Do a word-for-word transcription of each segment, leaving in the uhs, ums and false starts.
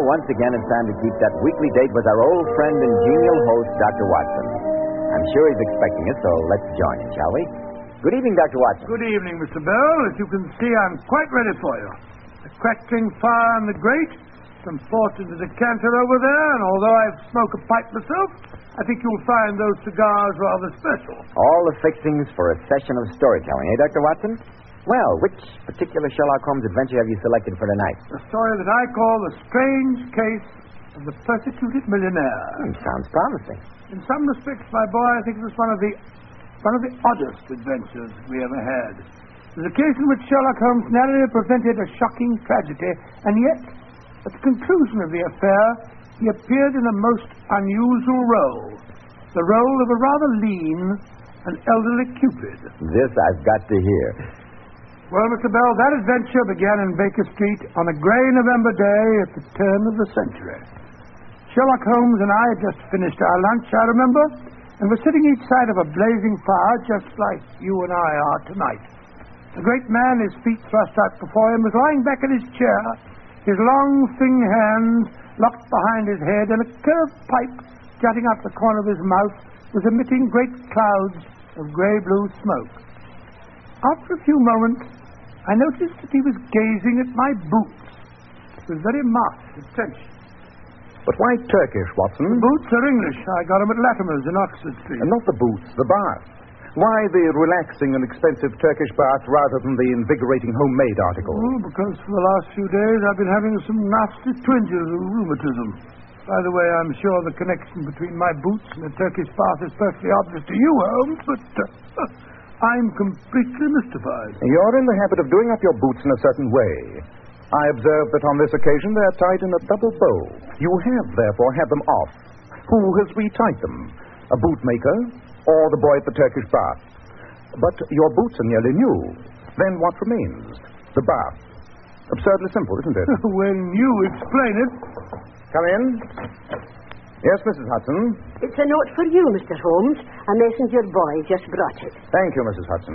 once again it's time to keep that weekly date with our old friend and genial host, Doctor Watson. I'm sure he's expecting us, so let's join him, shall we? Good evening, Doctor Watson. Good evening, Mister Bell. As you can see, I'm quite ready for you. The crackling fire in the grate, some port in the decanter over there, and although I smoke a pipe myself, I think you'll find those cigars rather special. All the fixings for a session of storytelling, eh, Doctor Watson? Well, which particular Sherlock Holmes adventure have you selected for tonight? The story that I call The Strange Case of the Persecuted Millionaire. Hmm, sounds promising. In some respects, my boy, I think it was one of the one of the oddest adventures we ever had. It was a case in which Sherlock Holmes narrowly prevented a shocking tragedy, and yet, at the conclusion of the affair, he appeared in a most unusual role. The role of a rather lean and elderly Cupid. This I've got to hear. Well, Mister Bell, that adventure began in Baker Street on a grey November day at the turn of the century. Sherlock Holmes and I had just finished our lunch, I remember, and were sitting each side of a blazing fire, just like you and I are tonight. The great man, his feet thrust out before him, was lying back in his chair, his long, thin hands locked behind his head, and a curved pipe jutting out the corner of his mouth was emitting great clouds of grey-blue smoke. After a few moments, I noticed that he was gazing at my boots with very marked attention. But why Turkish, Watson? The boots are English. I got them at Latimer's in Oxford Street. And not the boots, the bath. Why the relaxing and expensive Turkish bath rather than the invigorating homemade article? Oh, because for the last few days I've been having some nasty twinges of rheumatism. By the way, I'm sure the connection between my boots and the Turkish bath is perfectly obvious to you, Holmes, but uh, I'm completely mystified. You're in the habit of doing up your boots in a certain way. I observe that on this occasion they're tied in a double bow. You have, therefore, had them off. Who has retied them? A bootmaker or the boy at the Turkish bath? But your boots are nearly new. Then what remains? The bath. Absurdly simple, isn't it? When you explain it. Come in. Yes, Missus Hudson? It's a note for you, Mister Holmes. A messenger boy just brought it. Thank you, Missus Hudson.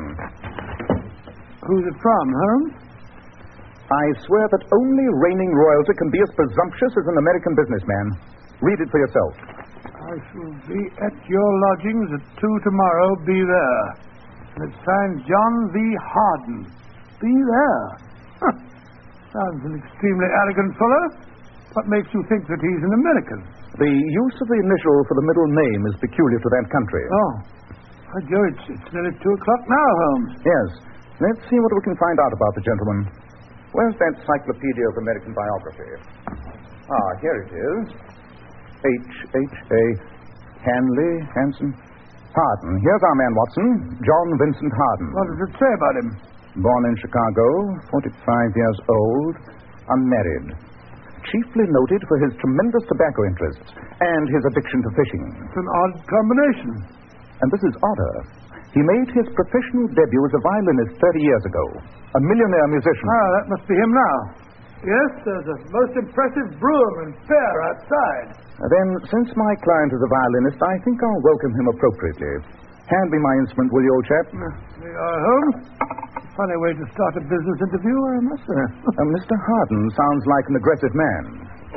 Who's it from, Holmes? I swear that only reigning royalty can be as presumptuous as an American businessman. Read it for yourself. I shall be at your lodgings at two tomorrow. Be there. And it's signed John V. Harden. Be there. Huh. Sounds an extremely arrogant fellow. What makes you think that he's an American? The use of the initial for the middle name is peculiar to that country. Oh. By Joe, it's, it's nearly two o'clock now, Holmes. Yes. Let's see what we can find out about the gentleman. Where's that Encyclopedia of American Biography? Ah, here it is. H H A Hanley, Hanson, Harden. Here's our man, Watson. John Vincent Harden. What does it say about him? Born in Chicago, forty-five years old, unmarried. Chiefly noted for his tremendous tobacco interests and his addiction to fishing. It's an odd combination. And this is odder. He made his professional debut as a violinist thirty years ago. A millionaire musician. Ah, that must be him now. Yes, there's a most impressive broom and pair outside. Then, since my client is a violinist, I think I'll welcome him appropriately. Hand me my instrument, will you, old chap? Uh, there you are, Holmes. Funny way to start a business interview, I must say. uh, Mister Harden sounds like an aggressive man.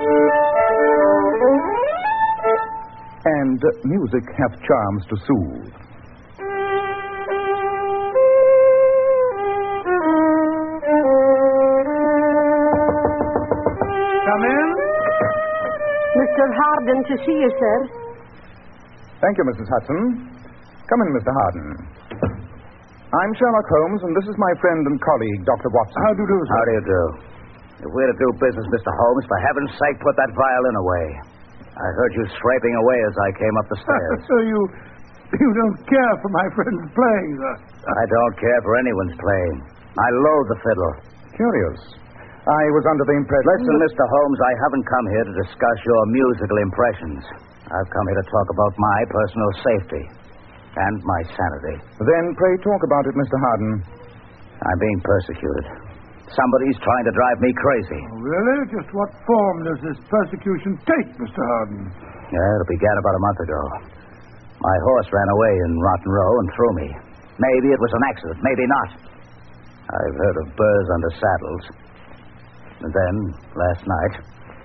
And uh, music hath charms to soothe. Come in. Mister Harden to see you, sir. Thank you, Missus Hudson. Come in, Mister Harden. I'm Sherlock Holmes, and this is my friend and colleague, Doctor Watson. How do you do, sir? How do you do? If we're to do business, Mister Holmes, for heaven's sake, put that violin away. I heard you scraping away as I came up the stairs. So you you don't care for my friend's playing, sir? I don't care for anyone's playing. I loathe the fiddle. Curious. I was under the impression... Listen, Mister Holmes, I haven't come here to discuss your musical impressions. I've come here to talk about my personal safety and my sanity. Then pray talk about it, Mister Harden. I'm being persecuted. Somebody's trying to drive me crazy. Oh, really? Just what form does this persecution take, Mister Harden? Yeah, it began about a month ago. My horse ran away in Rotten Row and threw me. Maybe it was an accident, maybe not. I've heard of burrs under saddles. And then, last night,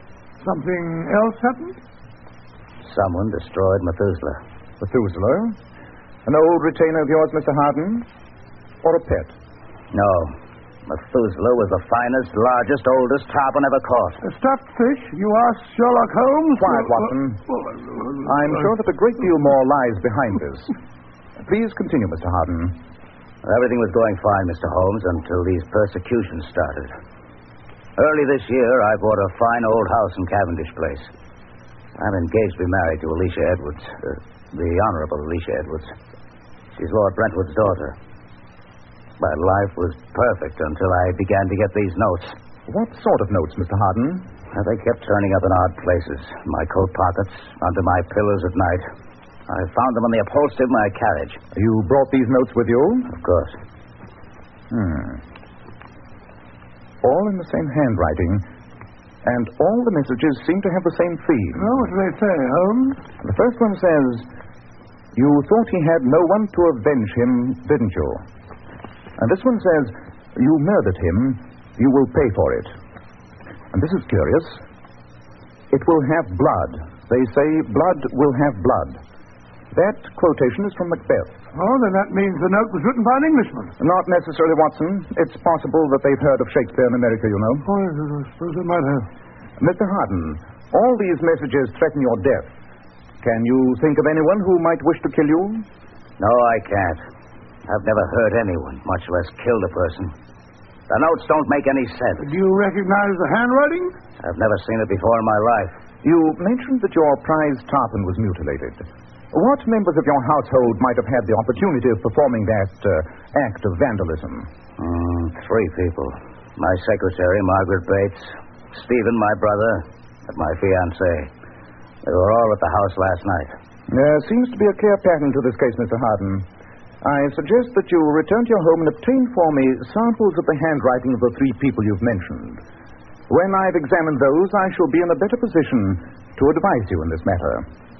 Something else happened? Someone destroyed Methuselah. Methuselah? An old retainer of yours, Mister Harden? Or a pet? No. Methuselah was the finest, largest, oldest tarpon ever caught. A stuffed fish? You asked Sherlock Holmes? Quiet, Watson. I'm sure that a great deal more lies behind this. Please continue, Mister Harden. Everything was going fine, Mister Holmes, until these persecutions started. Early this year, I bought a fine old house in Cavendish Place. I'm engaged to be married to Alicia Edwards, uh, the Honorable Alicia Edwards. She's Lord Brentwood's daughter. My life was perfect until I began to get these notes. What sort of notes, Mister Harden? Uh, they kept turning up in odd places. My coat pockets, under my pillows at night. I found them on the upholstery of my carriage. You brought these notes with you? Of course. Hmm. All in the same handwriting, and all the messages seem to have the same theme. Oh, what do they say, Holmes? The first one says, "You thought he had no one to avenge him, didn't you?" And this one says, "You murdered him. You will pay for it." And this is curious. "It will have blood. They say blood will have blood." That quotation is from Macbeth. Oh, then that means the note was written by an Englishman. Not necessarily, Watson. It's possible that they've heard of Shakespeare in America, you know. Oh, yes, I suppose they might have. Mister Harden, all these messages threaten your death. Can you think of anyone who might wish to kill you? No, I can't. I've never hurt anyone, much less killed a person. The notes don't make any sense. Do you recognize the handwriting? I've never seen it before in my life. You mentioned that your prize tarpon was mutilated. What members of your household might have had the opportunity of performing that uh, act of vandalism? Mm, three people. My secretary, Margaret Bates, Stephen, my brother, and my fiancée. They were all at the house last night. There seems to be a clear pattern to this case, Mister Harden. I suggest that you return to your home and obtain for me samples of the handwriting of the three people you've mentioned. When I've examined those, I shall be in a better position to advise you in this matter.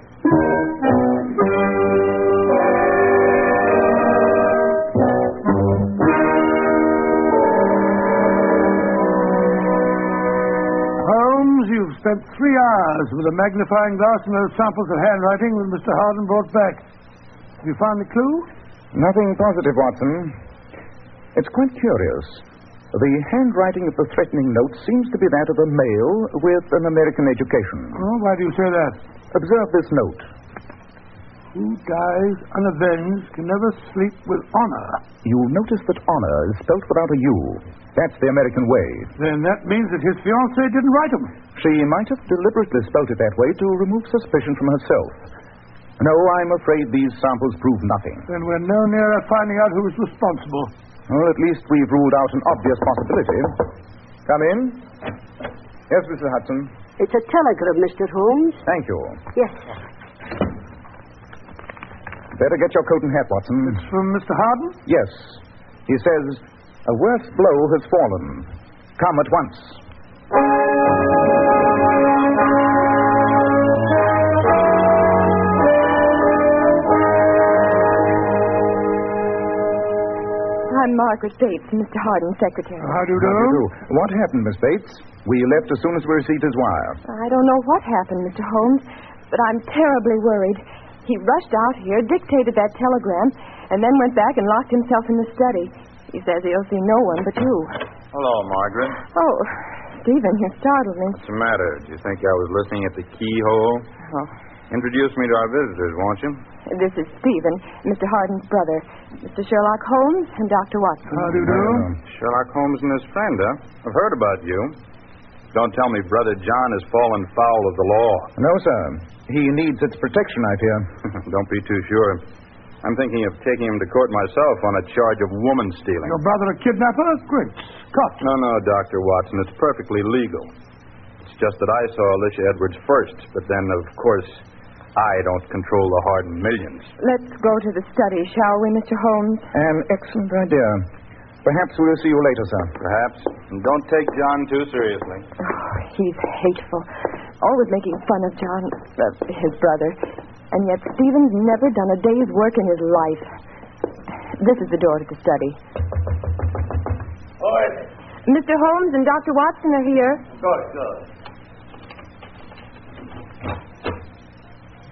Holmes, you've spent three hours with a magnifying glass and those samples of handwriting that Mister Harden brought back. Have you found the clue? Nothing positive, Watson. It's quite curious. The handwriting of the threatening note seems to be that of a male with an American education. Oh, why do you say that? Observe this note. Who dies unavenged can never sleep with honor. You'll notice that honor is spelt without a U. That's the American way. Then that means that his fiancée didn't write him. She might have deliberately spelt it that way to remove suspicion from herself. No, I'm afraid these samples prove nothing. Then we're no nearer finding out who is responsible. Well, at least we've ruled out an obvious possibility. Come in. Yes, Missus Hudson. It's a telegram, Mister Holmes. Thank you. Yes, sir. Better get your coat and hat, Watson. It's from Mister Harden? Yes. He says, "A worse blow has fallen. Come at once." I'm Margaret Bates, Mister Harden's secretary. How do you do? How do you do? What happened, Miss Bates? We left as soon as we received his wire. I don't know what happened, Mister Holmes, but I'm terribly worried. He rushed out here, dictated that telegram, and then went back and locked himself in the study. He says he'll see no one but you. Hello, Margaret. Oh, Stephen, you startled me. What's the matter? Do you think I was listening at the keyhole? Oh. Introduce me to our visitors, won't you? This is Stephen, Mister Harden's brother, Mister Sherlock Holmes, and Doctor Watson. How do you do? Uh, Sherlock Holmes and his friend, huh? I've heard about you. Don't tell me Brother John has fallen foul of the law. No, sir. He needs its protection, I fear. Don't be too sure. I'm thinking of taking him to court myself on a charge of woman stealing. Your brother a kidnapper? Great Scott. No, no, Doctor Watson. It's perfectly legal. It's just that I saw Alicia Edwards first, but then, of course, I don't control the Harden millions. Let's go to the study, shall we, Mister Holmes? An excellent idea. Perhaps we'll see you later, sir. Perhaps. And don't take John too seriously. Oh, he's hateful. Always making fun of John, uh, his brother. And yet Stephen's never done a day's work in his life. This is the door to the study. All right. Mister Holmes and Doctor Watson are here. Good, good.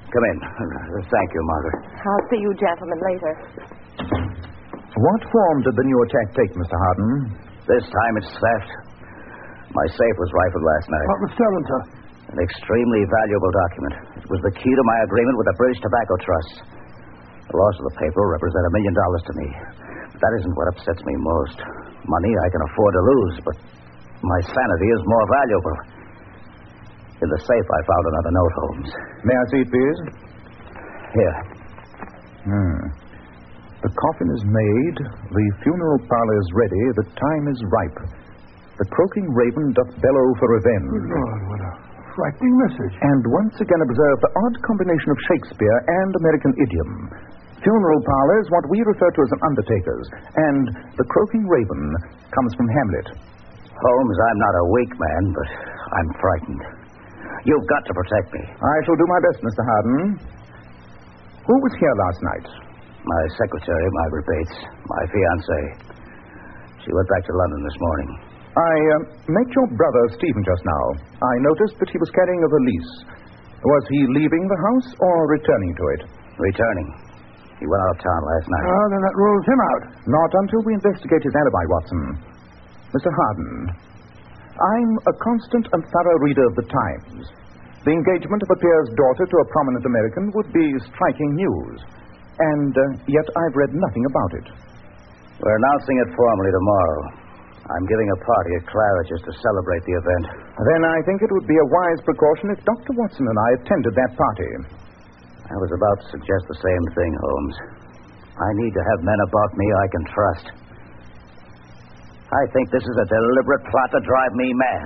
Come in. Uh, Thank you, Margaret. I'll see you gentlemen later. What form did the new attack take, Mister Harden? This time it's theft. My safe was rifled last night. What was stolen, sir? An extremely valuable document. It was the key to my agreement with the British Tobacco Trust. The loss of the paper will represent a million dollars to me. But that isn't what upsets me most. Money I can afford to lose, but my sanity is more valuable. In the safe, I found another note, Holmes. May I see it, please? Here. Hmm. The coffin is made, the funeral parlor is ready, the time is ripe. The croaking raven doth bellow for revenge. Good Lord, what a frightening message. And once again observe the odd combination of Shakespeare and American idiom. Funeral parlor is what we refer to as an undertaker's, and the croaking raven comes from Hamlet. Holmes, I'm not a weak man, but I'm frightened. You've got to protect me. I shall do my best, Mister Harden. Who was here last night? My secretary, Margaret Bates, my fiancée. She went back to London this morning. I uh, met your brother, Stephen, just now. I noticed that he was carrying a valise. Was he leaving the house or returning to it? Returning. He went out of town last night. Oh, then that rules him out. Not until we investigate his alibi, Watson. Mister Harden, I'm a constant and thorough reader of the Times. The engagement of a peer's daughter to a prominent American would be striking news. And uh, yet I've read nothing about it. We're announcing it formally tomorrow. I'm giving a party at Claridge's to celebrate the event. Then I think it would be a wise precaution if Doctor Watson and I attended that party. I was about to suggest the same thing, Holmes. I need to have men about me I can trust. I think this is a deliberate plot to drive me mad.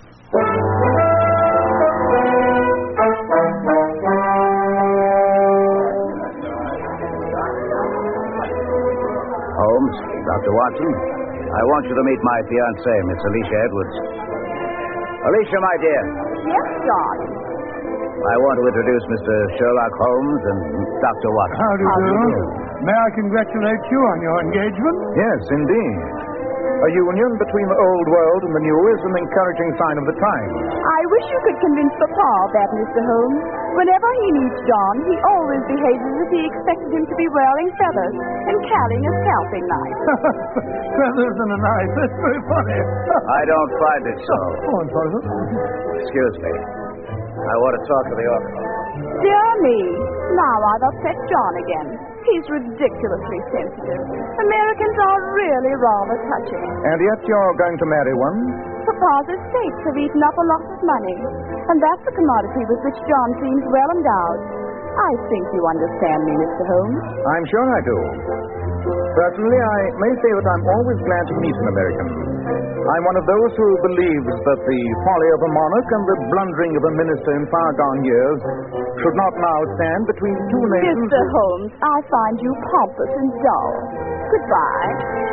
Holmes, Doctor Watson, I want you to meet my fiancée, Miss Alicia Edwards. Alicia, my dear. Yes, John. I want to introduce Mister Sherlock Holmes and Doctor Watson. How do you How do do? you do? May I congratulate you on your engagement? Yes, indeed. A union between the old world and the new is an encouraging sign of the times. I wish you could convince Papa of that, Mister Holmes. Whenever he meets John, he always behaves as if he expected him to be wearing feathers and carrying a scalping knife. Feathers and a knife. That's very funny. I don't find it so. Oh, I'm sorry, sir. Excuse me. I want to talk to the officer. Dear me, now I've upset John again. He's ridiculously sensitive. Americans are really rather touching. And yet you're going to marry one? Papa's estates have eaten up a lot of money, and that's a commodity with which John seems well endowed. I think you understand me, Mister Holmes. I'm sure I do. Personally, I may say that I'm always glad to meet an American. I'm one of those who believes that the folly of a monarch and the blundering of a minister in far gone years should not now stand between two nations. Mister Holmes, I find you pompous and dull. Goodbye.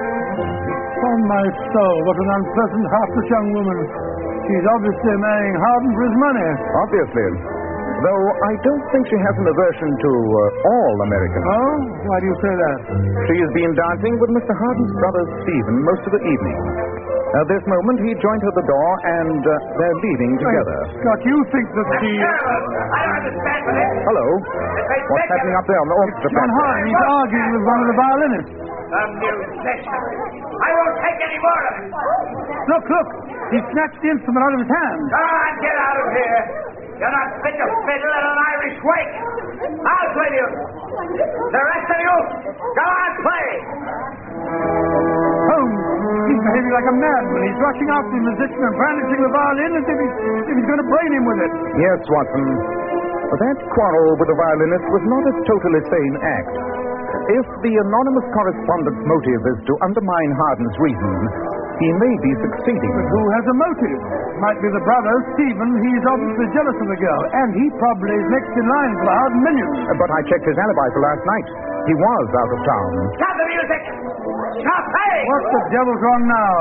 On my soul, what an unpleasant, heartless young woman. She's obviously marrying Harden for his money. Obviously. Though I don't think she has an aversion to uh, all Americans. Oh? Why do you say that? She has been dancing with Mister Harden's brother, Stephen, most of the evening. At this moment, he joined her at the door, and uh, they're leaving together. Wait, Scott, you think that the... I don't understand with it. Hello? What's happening up there on the orchestra John platform? Harden, he's arguing with one of the violinists. A musician. I won't take any more of it. Look, look. He snatched the instrument out of his hand. Come on, get out of here. You're not fit to fiddle at an Irish wake. I'll play you. The rest of you, go on, play. Holmes, he's behaving like a madman. He's rushing after the musician and brandishing the violin as if he's, as if he's going to brain him with it. Yes, Watson. But that quarrel with the violinist was not a totally sane act. If the anonymous correspondent's motive is to undermine Harden's reason, he may be succeeding. But who has a motive? Might be the brother, Stephen. He's obviously jealous of the girl, and he probably is next in line for the Harden millions. Uh, But I checked his alibi for last night. He was out of town. Stop the music. Stop playing. What the devil's wrong now?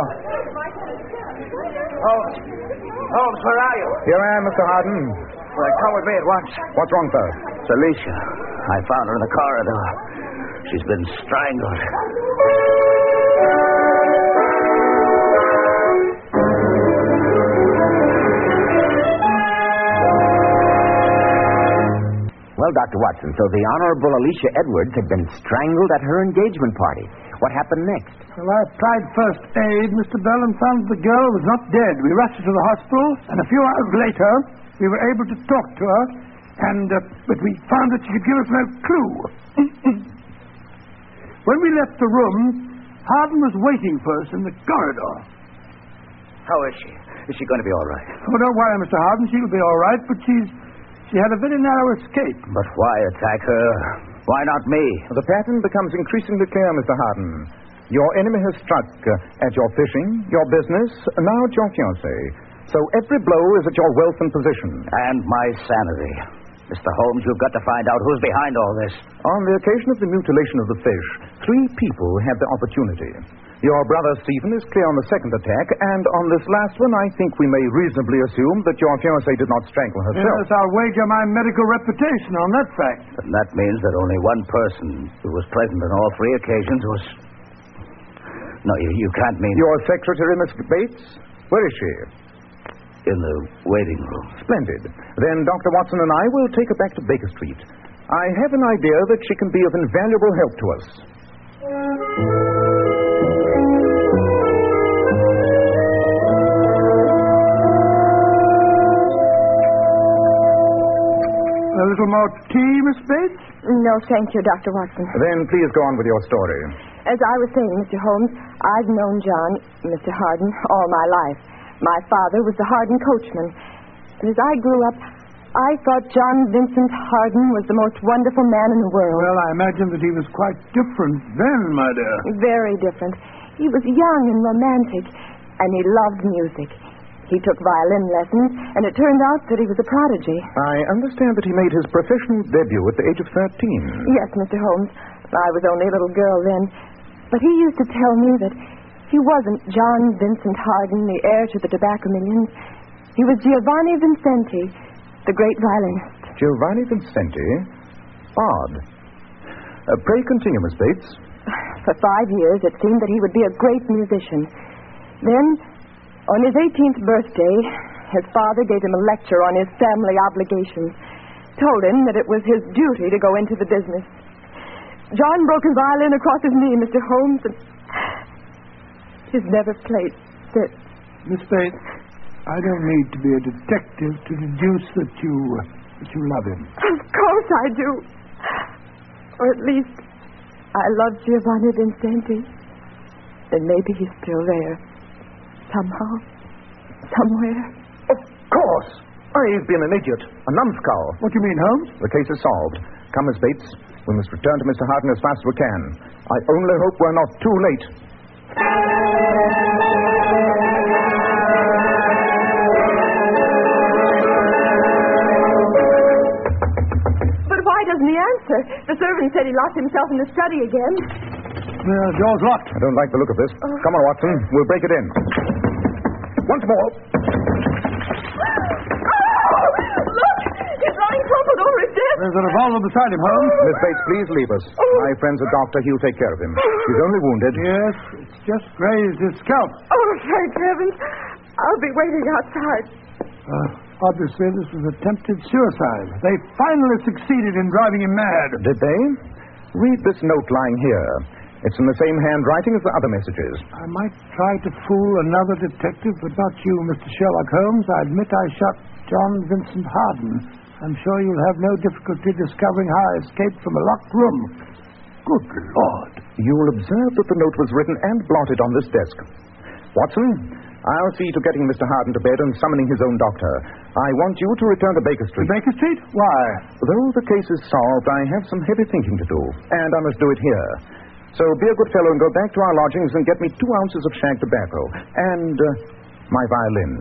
Holmes. Holmes, where are you? Here I am, Mister Harden. Well, come with me at once. What's wrong, sir? It's Alicia. I found her in the corridor. She's been strangled. Well, Doctor Watson, so the Honorable Alicia Edwards had been strangled at her engagement party. What happened next? Well, I applied first aid, Mister Bell, and found the girl was not dead. We rushed her to the hospital, and a few hours later, we were able to talk to her, and uh, but we found that she could give us no clue. When we left the room, Harden was waiting for us in the corridor. How is she? Is she going to be all right? Oh, don't worry, Mister Harden. She'll be all right, but she's she had a very narrow escape. But why attack her? Why not me? The pattern becomes increasingly clear, Mister Harden. Your enemy has struck uh, at your fishing, your business, and now at your fiancée. So every blow is at your wealth and position. And my sanity. Mister Holmes, you've got to find out who's behind all this. On the occasion of the mutilation of the fish, three people had the opportunity. Your brother Stephen is clear on the second attack, and on this last one, I think we may reasonably assume that your fiancée did not strangle herself. Yes, I'll wager my medical reputation on that fact. And that means that only one person who was present on all three occasions was... No, you, you can't mean... Your secretary, Miss Bates? Where is she? In the waiting room. Splendid. Then Doctor Watson and I will take her back to Baker Street. I have an idea that she can be of invaluable help to us. A little more tea, Miss Bates? No, thank you, Doctor Watson. Then please go on with your story. As I was saying, Mister Holmes, I've known John, Mister Harden, all my life. My father was the Harden coachman. And as I grew up, I thought John Vincent Harden was the most wonderful man in the world. Well, I imagine that he was quite different then, my dear. Very different. He was young and romantic, and he loved music. He took violin lessons, and it turned out that he was a prodigy. I understand that he made his professional debut at the age of thirteen. Yes, Mister Holmes. I was only a little girl then. But he used to tell me that he wasn't John Vincent Harden, the heir to the tobacco millions. He was Giovanni Vincenti, the great violinist. Giovanni Vincenti? Odd. Uh, pray continue, Miss Bates. For five years, it seemed that he would be a great musician. Then, on his eighteenth birthday, his father gave him a lecture on his family obligations, told him that it was his duty to go into the business. John broke his violin across his knee, Mister Holmes, and he's never played since. Miss Bates, I don't need to be a detective to deduce that you uh, that you love him. Of course I do. Or at least I love Giovanni Vincenti. And maybe he's still there. Somehow. Somewhere. Of course. I've been an idiot. A numbskull. What do you mean, Holmes? The case is solved. Come, Miss Bates. We must return to Mister Harden as fast as we can. I only hope we're not too late. But why doesn't he answer? The servant said he locked himself in the study again. The door's locked. I don't like the look of this. Oh. Come on, Watson. We'll break it in. Once more. Oh, look! He's lying crumpled over his desk. There's a revolver beside him, Holmes. Miss Bates, please leave us. My friend's a doctor. He'll take care of him. He's only wounded. Yes, it's just grazed his scalp. Oh, thank heavens. I'll be waiting outside. Uh, obviously, this was attempted suicide. They finally succeeded in driving him mad. Did they? Read this note lying here. It's in the same handwriting as the other messages. I might try to fool another detective, but not you, Mister Sherlock Holmes. I admit I shot John Vincent Harden. I'm sure you'll have no difficulty discovering how I escaped from a locked room. Good Lord. You'll observe that the note was written and blotted on this desk. Watson, I'll see to getting Mister Harden to bed and summoning his own doctor. I want you to return to Baker Street. To Baker Street? Why? Though the case is solved, I have some heavy thinking to do, and I must do it here. So be a good fellow and go back to our lodgings and get me two ounces of shag tobacco and uh, my violin.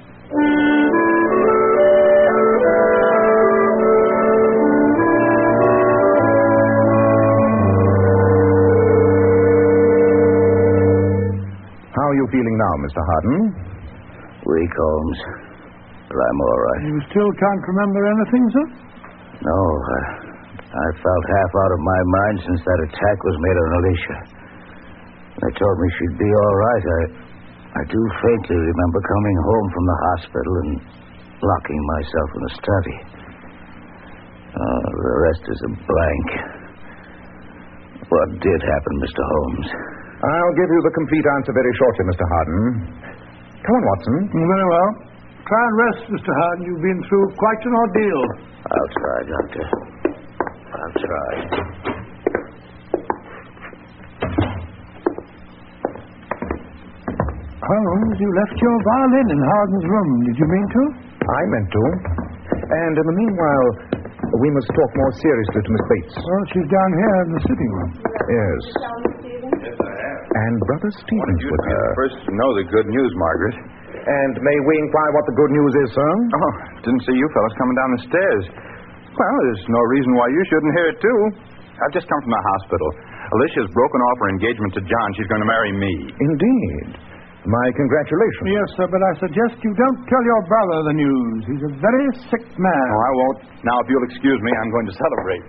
How are you feeling now, Mister Harden? Weak, Holmes. But I'm all right. You still can't remember anything, sir? No, uh, I felt half out of my mind since that attack was made on Alicia. They told me she'd be all right. I, I do faintly remember coming home from the hospital and locking myself in the study. Oh, the rest is a blank. What did happen, Mister Holmes? I'll give you the complete answer very shortly, Mister Harden. Come on, Watson. Very well. Try and rest, Mister Harden. You've been through quite an ordeal. I'll try, Doctor. I'll try. Holmes, you left your violin in Harden's room. Did you mean to? I meant to. And in the meanwhile, we must talk more seriously to Miss Bates. Well, she's down here in the sitting room. Yes. Yes, I have. And Brother Stevens You with her. first to know the good news, Margaret. And may we inquire what the good news is, sir? Oh, didn't see you fellas coming down the stairs. Well, there's no reason why you shouldn't hear it, too. I've just come from the hospital. Alicia's broken off her engagement to John. She's going to marry me. Indeed. My congratulations. Yes, sir, but I suggest you don't tell your brother the news. He's a very sick man. Oh, I won't. Now, if you'll excuse me, I'm going to celebrate.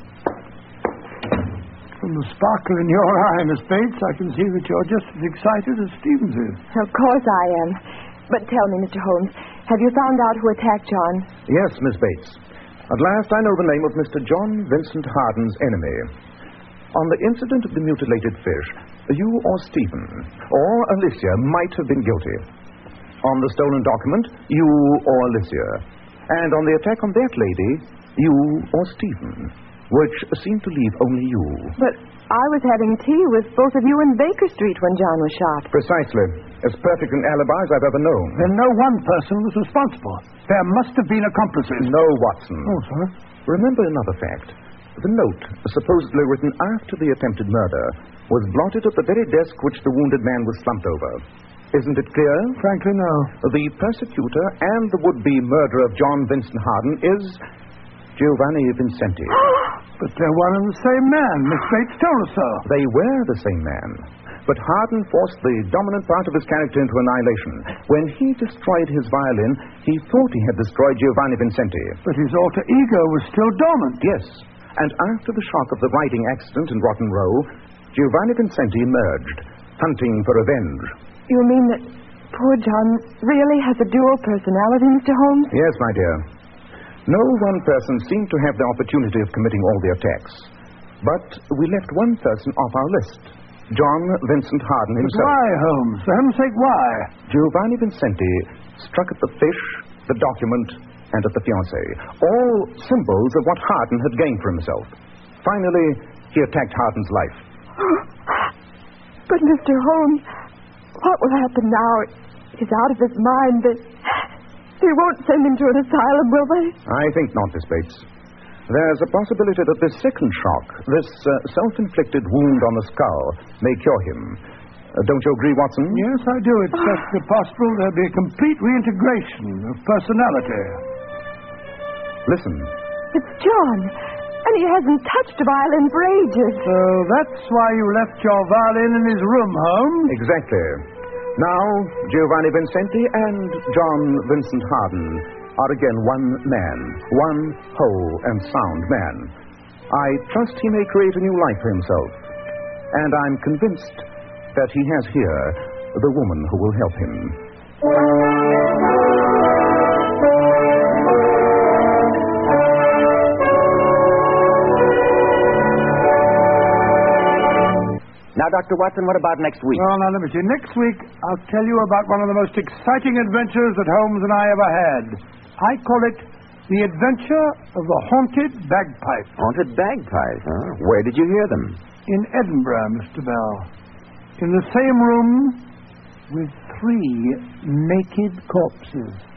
From the sparkle in your eye, Miss Bates, I can see that you're just as excited as Stevens is. Of course I am. But tell me, Mister Holmes, have you found out who attacked John? Yes, Miss Bates. At last I know the name of Mister John Vincent Harden's enemy. On the incident of the mutilated fish, you or Stephen or Alicia might have been guilty. On the stolen document, you or Alicia. And on the attack on that lady, you or Stephen, which seemed to leave only you. But I was having tea with both of you in Baker Street when John was shot. Precisely. As perfect an alibi as I've ever known. Then no one person was responsible. There must have been accomplices. No, Watson. Oh, sir. Remember another fact. The note, supposedly written after the attempted murder, was blotted at the very desk which the wounded man was slumped over. Isn't it clear? Frankly, no. The persecutor and the would-be murderer of John Vincent Harden is Giovanni Vincenti. But they're one and the same man. Miss Bates told us so. They were the same man. But Harden forced the dominant part of his character into annihilation. When he destroyed his violin, he thought he had destroyed Giovanni Vincenti. But his alter ego was still dormant. Yes. And after the shock of the riding accident in Rotten Row, Giovanni Vincenti emerged, hunting for revenge. You mean that poor John really has a dual personality, Mister Holmes? Yes, my dear. No one person seemed to have the opportunity of committing all the attacks. But we left one person off our list. John Vincent Harden himself. But why, Holmes? For heaven's sake, why? Giovanni Vincenti struck at the fish, the document, and at the fiancée. All symbols of what Harden had gained for himself. Finally, he attacked Harden's life. But, Mister Holmes, what will happen now? He's out of his mind. They, they won't send him to an asylum, will they? I think not, Miss Bates. There's a possibility that this second shock, this uh, self-inflicted wound on the skull, may cure him. Uh, don't you agree, Watson? Yes, I do. It's just possible there'll be a complete reintegration of personality. Listen. It's John. And he hasn't touched a violin for ages. So that's why you left your violin in his room, Holmes? Exactly. Now, Giovanni Vincenti and John Vincent Harden are again one man, one whole and sound man. I trust he may create a new life for himself. And I'm convinced that he has here the woman who will help him. Now, Doctor Watson, what about next week? Well, now, let me see. Next week, I'll tell you about one of the most exciting adventures that Holmes and I ever had. I call it The Adventure of the Haunted Bagpipe. Haunted bagpipes, huh? Where did you hear them? In Edinburgh, Mister Bell. In the same room with three naked corpses.